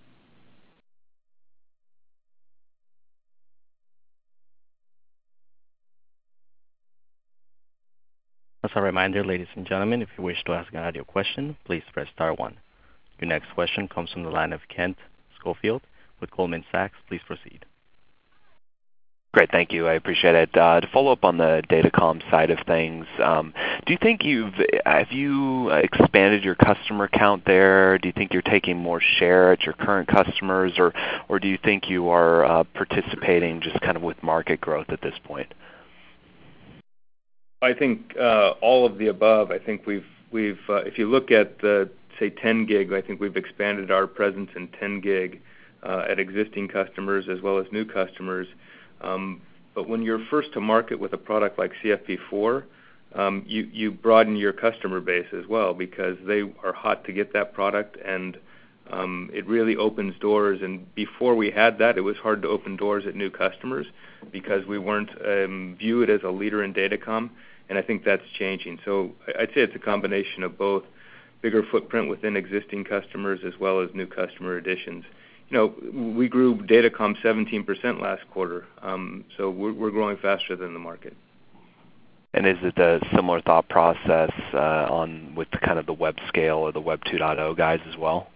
As a reminder, ladies and gentlemen, if you wish to ask an audio question, please press star one. Your next question comes from the line of Kent Schofield with Goldman Sachs. Please proceed. Great, thank you. I appreciate it. Uh, to follow up on the datacom side of things, um, do you think you've have you expanded your customer count there? Do you think you're taking more share at your current customers, or or do you think you are uh, participating just kind of with market growth at this point? I think uh, all of the above. I think we've we've uh, if you look at the say ten gig, I think we've expanded our presence in ten gig uh, at existing customers as well as new customers. Um, but when you're first to market with a product like C F P four, um, you you broaden your customer base as well because they are hot to get that product, and um, it really opens doors. And before we had that, it was hard to open doors at new customers because we weren't um, viewed as a leader in datacom. And I think that's changing. So I'd say it's a combination of both bigger footprint within existing customers as well as new customer additions. You know, we grew datacom seventeen percent last quarter, um, so we're, we're growing faster than the market. And is it a similar thought process uh, on with the kind of the web scale or the Web two point oh guys as well?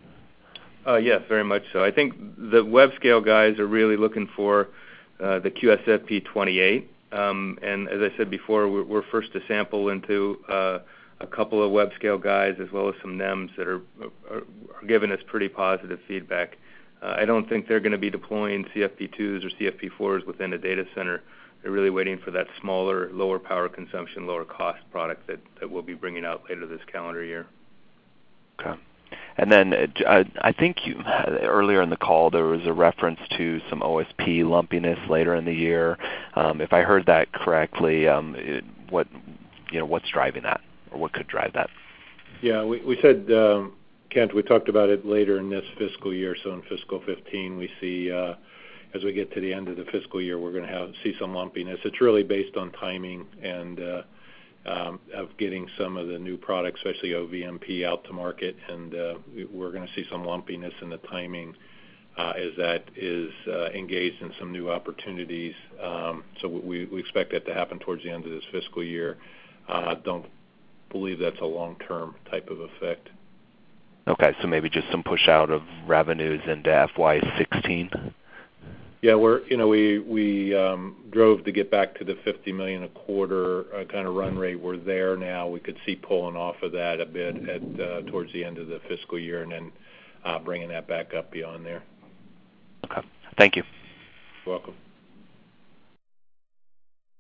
Uh, yes, very much so. I think the web scale guys are really looking for uh, the Q S F P twenty-eight. Um, and as I said before, we're, we're first to sample into uh, a couple of web scale guys as well as some N E Ms that are, are, are giving us pretty positive feedback. Uh, I don't think they're going to be deploying C F P twos or C F P fours within a data center. They're really waiting for that smaller, lower power consumption, lower cost product that, that we'll be bringing out later this calendar year. Okay. And then uh, I think you, earlier in the call there was a reference to some O S P lumpiness later in the year. Um, if I heard that correctly, um, it, what you know, what's driving that, or what could drive that? Yeah, we, we said, um, Kent, we talked about it later in this fiscal year. So in fiscal fifteen, we see uh, as we get to the end of the fiscal year, we're going to have see some lumpiness. It's really based on timing and uh, Um, of getting some of the new products, especially O V M P, out to market, and uh, we're going to see some lumpiness in the timing uh, as that is uh, engaged in some new opportunities. Um, so we, we expect that to happen towards the end of this fiscal year. Uh, don't believe that's a long-term type of effect. Okay, so maybe just some push out of revenues into F Y sixteen. Yeah, we're you know we we um, drove to get back to the fifty million a quarter uh, kind of run rate. We're there now. We could see pulling off of that a bit at uh, towards the end of the fiscal year, and then uh, bringing that back up beyond there. Okay, thank you. You're welcome.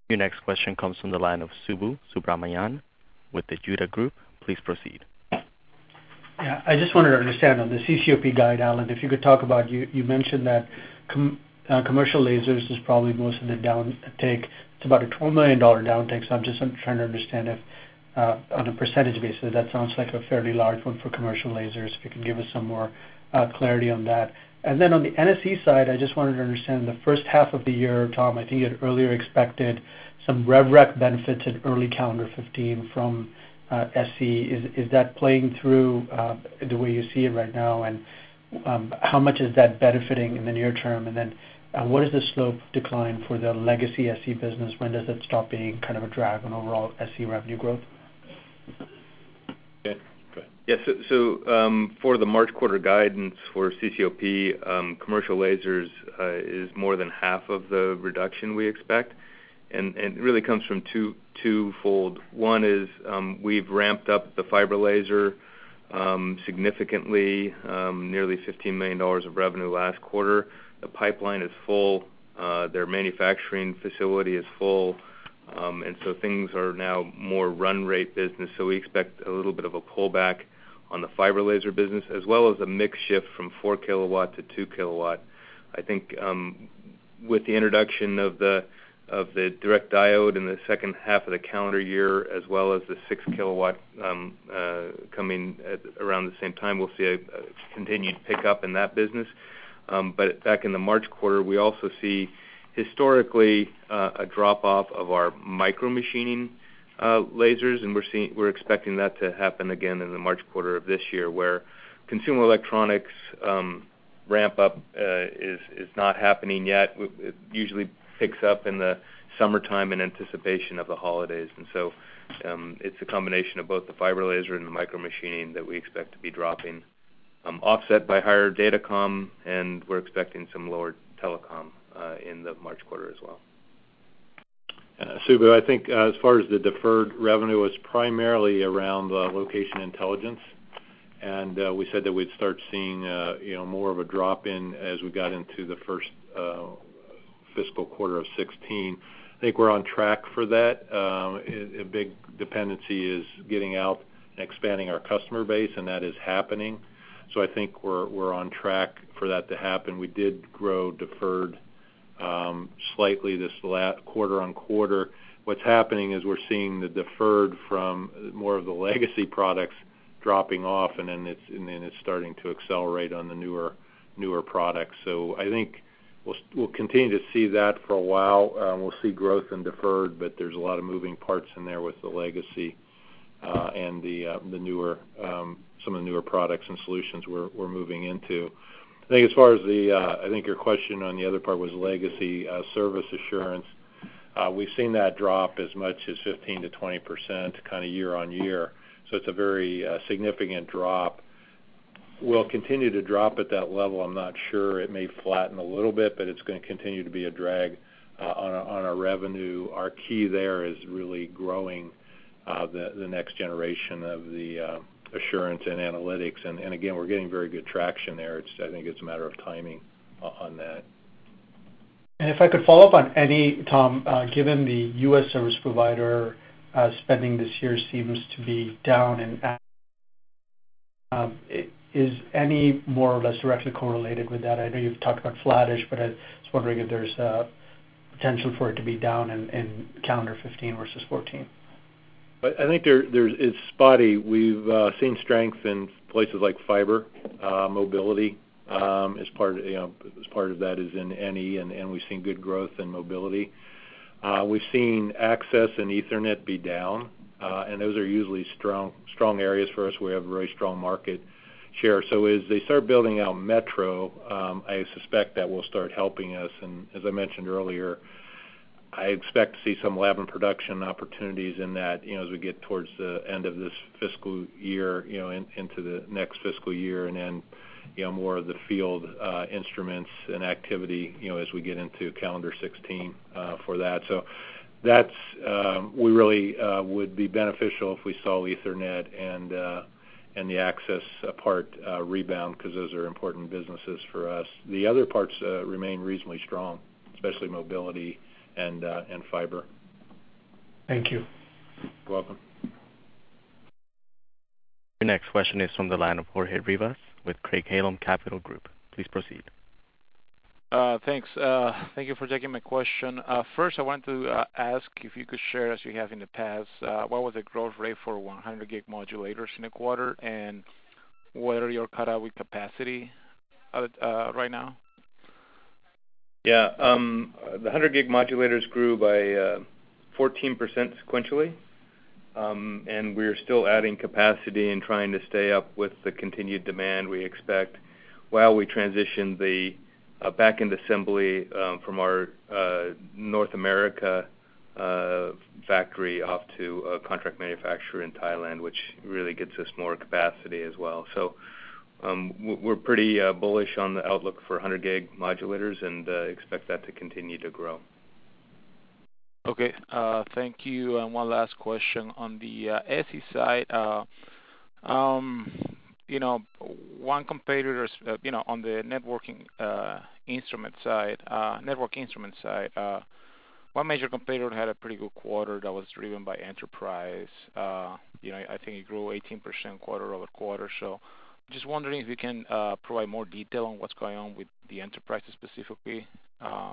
Your next question comes from the line of Subbu Subramanian with the Judah Group. Please proceed. Yeah, I just wanted to understand on the C C O P guide, Alan, if you could talk about, you, you mentioned that com, uh, commercial lasers is probably most of the downtake. It's about a twelve million dollars downtake, so I'm just trying to understand if, uh, on a percentage basis, that sounds like a fairly large one for commercial lasers. If you could give us some more uh, clarity on that. And then on the N S E side, I just wanted to understand the first half of the year, Tom, I think you had earlier expected some rev rec benefits in early calendar fifteen from uh, S E. Is, is that playing through uh, the way you see it right now? And um, how much is that benefiting in the near term? And then uh, what is the slope decline for the legacy S E business? When does it stop being kind of a drag on overall S E revenue growth? Okay. Yeah, so, so um, for the March quarter guidance for C C O P, um, commercial lasers uh, is more than half of the reduction we expect, and, and it really comes from two twofold. One is um, we've ramped up the fiber laser um, significantly, um, nearly fifteen million dollars of revenue last quarter. The pipeline is full. Uh, their manufacturing facility is full. Um, and so things are now more run rate business, so we expect a little bit of a pullback on the fiber laser business, as well as a mix shift from four kilowatt to two kilowatt. I think um, with the introduction of the of the direct diode in the second half of the calendar year, as well as the six kilowatt um, uh, coming at around the same time, we'll see a, a continued pickup in that business. Um, but back in the March quarter, we also see historically uh, a drop off of our micro machining Uh, lasers, and we're seeing we're expecting that to happen again in the March quarter of this year, where consumer electronics um, ramp up uh, is is not happening yet. It usually picks up in the summertime in anticipation of the holidays, and so um, it's a combination of both the fiber laser and the micro machining that we expect to be dropping, um, offset by higher datacom, and we're expecting some lower telecom uh, in the March quarter as well. Uh, Subbu, I think uh, as far as the deferred revenue is primarily around uh, location intelligence, and uh, we said that we'd start seeing uh, you know more of a drop in as we got into the first uh, fiscal quarter of sixteen. I think we're on track for that. Um, a big dependency is getting out and expanding our customer base, and that is happening. So I think we're we're on track for that to happen. We did grow deferred Um, slightly this last quarter on quarter. What's happening is we're seeing the deferred from more of the legacy products dropping off, and then it's and then it's starting to accelerate on the newer newer products. So I think we'll we'll continue to see that for a while. Um, we'll see growth in deferred, but there's a lot of moving parts in there with the legacy uh, and the uh, the newer um, some of the newer products and solutions we're we're moving into. I think as far as the, uh, I think your question on the other part was legacy uh, service assurance. Uh, we've seen that drop as much as fifteen to twenty percent kind of year on year. So it's a very uh, significant drop. We'll continue to drop at that level. I'm not sure. It may flatten a little bit, but it's going to continue to be a drag uh, on, our, on our revenue. Our key there is really growing uh, the, the next generation of the uh, assurance and analytics, and, and again, we're getting very good traction there. It's, I think it's a matter of timing on that. And if I could follow up on any, Tom, uh, given the U S service provider uh, spending this year seems to be down, and um, is any more or less directly correlated with that? I know you've talked about flattish, but I was wondering if there's uh, potential for it to be down in, in calendar fifteen versus fourteen. I think there, there's it's spotty. We've uh, seen strength in places like fiber, uh, mobility. Um, as part, of, you know, as part of that is in N E, and, and we've seen good growth in mobility. Uh, we've seen access and Ethernet be down, uh, and those are usually strong, strong areas for us. We have a very strong market share. So as they start building out metro, um, I suspect that will start helping us. And as I mentioned earlier, I expect to see some lab and production opportunities in that, you know, as we get towards the end of this fiscal year, you know, in, into the next fiscal year, and then, you know, more of the field uh, instruments and activity, you know, as we get into calendar sixteen uh, for that. So that's, um, we really uh, would be beneficial if we saw Ethernet and uh, and the access part uh, rebound, because those are important businesses for us. The other parts uh, remain reasonably strong, especially mobility and uh, and fiber. Thank you. You're welcome. Your next question is from the line of Jorge Rivas with Craig-Hallum Capital Group. Please proceed. Uh, thanks. Uh, thank you for taking my question. Uh, first, I wanted to uh, ask if you could share, as you have in the past, uh, what was the growth rate for one hundred gig modulators in the quarter, and whether you're cut out with capacity uh, uh, right now? Yeah, um, the one hundred gig modulators grew by uh, fourteen percent sequentially, um, and we're still adding capacity and trying to stay up with the continued demand we expect while we transition the uh, back-end assembly um, from our uh, North America uh, factory off to a contract manufacturer in Thailand, which really gets us more capacity as well. So um, we're pretty uh, bullish on the outlook for one hundred gig modulators and uh, expect that to continue to grow. Okay, uh, thank you. And one last question on the uh, S E side. Uh, um, you know, one competitor, uh, you know, on the networking uh, instrument side, uh, network instrument side, uh, one major competitor had a pretty good quarter that was driven by enterprise. Uh, you know, I think it grew eighteen percent quarter over quarter. So, just wondering if you can uh, provide more detail on what's going on with the enterprises specifically, uh,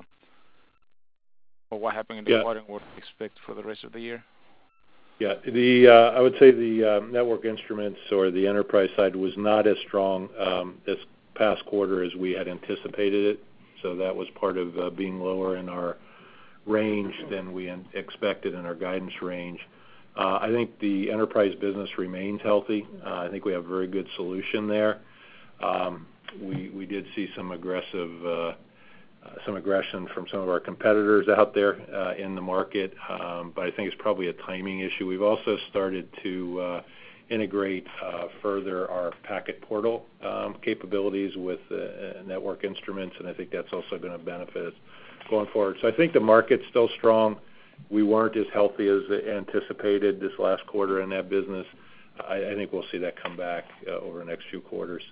or what happened in the yeah. quarter and what to expect for the rest of the year. Yeah, the uh, I would say the uh, network instruments or the enterprise side was not as strong um, this past quarter as we had anticipated it. So that was part of uh, being lower in our range than we expected in our guidance range. Uh, I think the enterprise business remains healthy. Uh, I think we have a very good solution there. Um, we we did see some aggressive. Uh, Uh, some aggression from some of our competitors out there uh, in the market, um, but I think it's probably a timing issue. We've also started to uh, integrate uh, further our packet portal um, capabilities with uh, network instruments, and I think that's also going to benefit us going forward. So I think the market's still strong. We weren't as healthy as anticipated this last quarter in that business. I, I think we'll see that come back uh, over the next few quarters.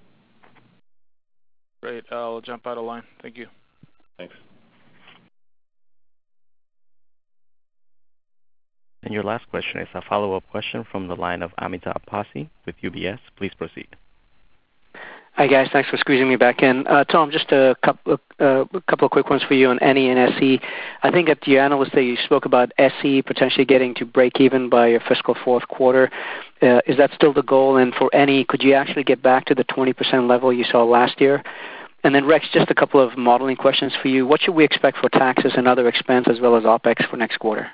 Great. I'll jump out of line. Thank you. Thanks. And your last question is a follow-up question from the line of Amitabh Passi with U B S. Please proceed. Hi, guys. Thanks for squeezing me back in. Uh, Tom, just a couple, uh, a couple of quick ones for you on N E and S E. I think at the analyst day you spoke about S E potentially getting to break even by your fiscal fourth quarter. Uh, is that still the goal? And for N E, could you actually get back to the twenty percent level you saw last year? And then, Rex, just a couple of modeling questions for you. What should we expect for taxes and other expense as well as OpEx for next quarter?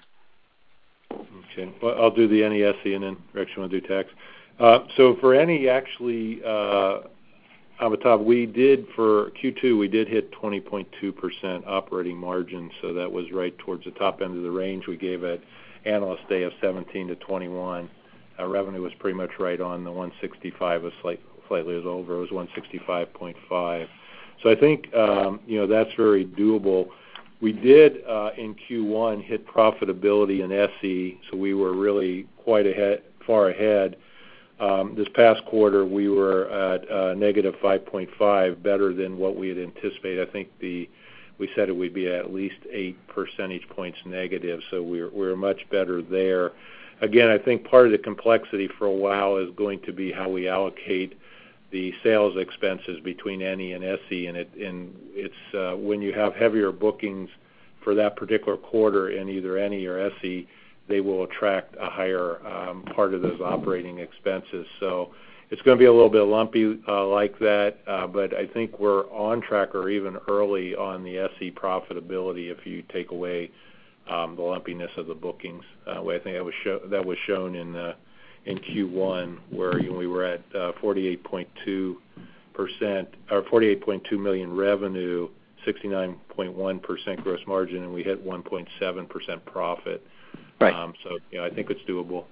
Okay. Well, I'll do the N E S E, and then Rex, you want to do tax. Uh, so for N E, actually, uh, Amitabh, we did, for Q two, we did hit twenty point two percent operating margin, so that was right towards the top end of the range we gave at Analyst Day of seventeen to twenty-one. Our revenue was pretty much right on the one sixty-five, was slight, slightly over. It was one sixty-five point five. So I think, um, you know, that's very doable. We did, uh, in Q one, hit profitability in S E, so we were really quite ahead, far ahead. Um, this past quarter, we were at uh, negative five point five, better than what we had anticipated. I think the we said it would be at least eight percentage points negative, so we're, we're much better there. Again, I think part of the complexity for a while is going to be how we allocate the sales expenses between N E and S E, and, it, and it's uh, when you have heavier bookings for that particular quarter in either N E or S E, they will attract a higher um, part of those operating expenses. So it's going to be a little bit lumpy uh, like that, uh, but I think we're on track or even early on the S E profitability if you take away um, the lumpiness of the bookings. Uh, I think that was, show, that was shown in the in Q one, where you know, we were at uh, forty-eight point two percent or forty-eight point two million revenue, sixty-nine point one percent gross margin, and we hit one point seven percent profit. Right. Um, so, you know, I think it's doable.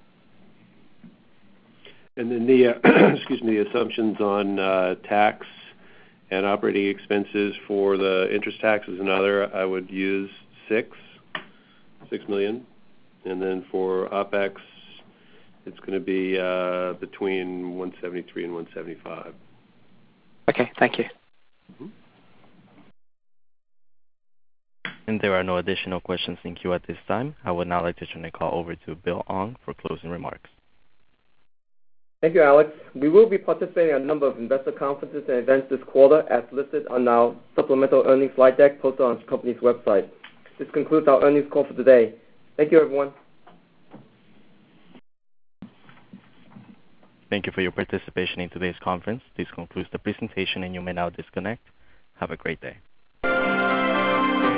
And then the uh, excuse me, the assumptions on uh, tax and operating expenses for the interest taxes and other, I would use six, six million, and then for OpEx, it's going to be uh, between one seventy-three and one seventy-five. Okay, thank you. Mm-hmm. And there are no additional questions in queue at this time. I would now like to turn the call over to Bill Ong for closing remarks. Thank you, Alex. We will be participating in a number of investor conferences and events this quarter as listed on our supplemental earnings slide deck posted on the company's website. This concludes our earnings call for today. Thank you, everyone. Thank you for your participation in today's conference. This concludes the presentation, and you may now disconnect. Have a great day.